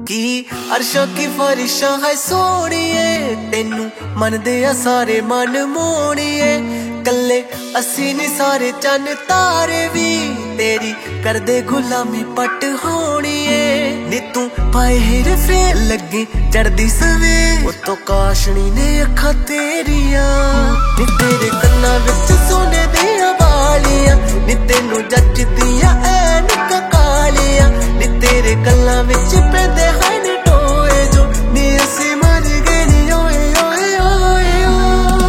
की अरशा की फरिशा है सोनिए तेनू मनदे आ सारे मन मोनिए कल्ले असी नी सारे चन तारे भी तेरी करदे गुलामी पट होनिए नी तू पाए हेर फेर लगे चढ़दी सवे उतो काशनी ने अखा तेरिया नी तेरे कन्ना विच सोने दियां वालियां नी तेनू जचदियां ऐनक कालियां नी तेरे गल्लां विच पैंदे हन टोए जो नी असी मर गए नी ओए ओए ओए ओ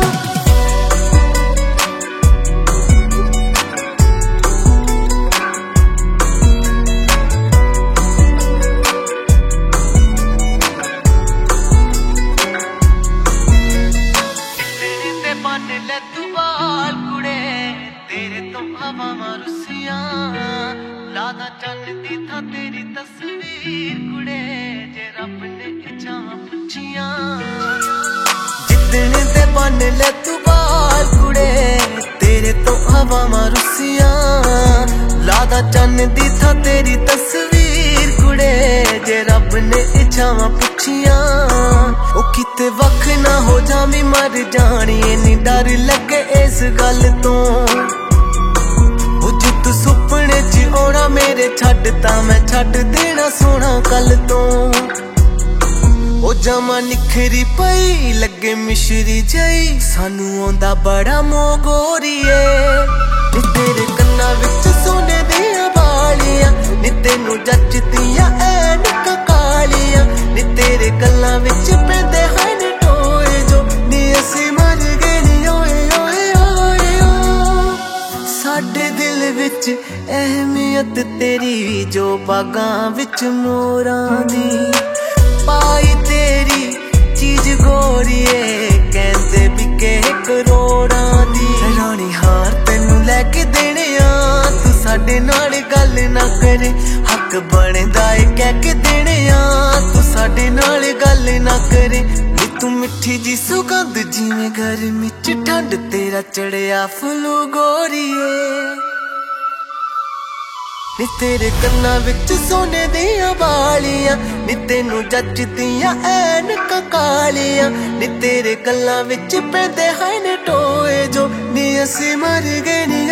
तेरे ते बन ले तू बाल कुड़े तेरे तो हवा रुसियां लादा चन दी था तेरी तस्वीर कुड़े जे रब ने इच्छावां पुछियां जितने ते बन ले तू बाल कुड़े तेरे तो हवा रुसियां लादा चन दी था तेरी तस्वीर कुड़े जे रब ने इच्छावां पुछियां ओ किते वख ना हो जावी मर जानी नी डर लगे इस गल तो तू सुपने च आना मेरे छड्डता मैं छड्ड देना सोना कल तो ओ जमा निखरी पई लगे मिश्री जई सानू आंदा बड़ा मोह गोरीए नी तेरे कन्ना विच सोने दियां वालियां नी तेनू जचदियां ऐनक कालियां नी तेरे गल्लां विच पैंदे हन टोए जो नी असी मर गए नी ओए ओए ओए ओ साडे दिल विच अहमियत तेरी जो बागां विच मोरां दी पाई तेरी चीज गोरीए कहंदे बिके करोड़ां दी रानी हार तैनू लैके देने आ तू साडे नाल गल ना करे हक बनदा ए कह के देने आ तू साडे नाल गल ना करे नी तू मिठी जी सुगंध जिवें गर्मी च ठंड तेरा चढ़िया फलू गोरीए नी तेरे कन्ना विच सोने दियां वालियां नी तेनू जचदियां ऐनक कालियां नी तेरे गल्लां विच पैंदे हन टोए जो नी असी मर गए नी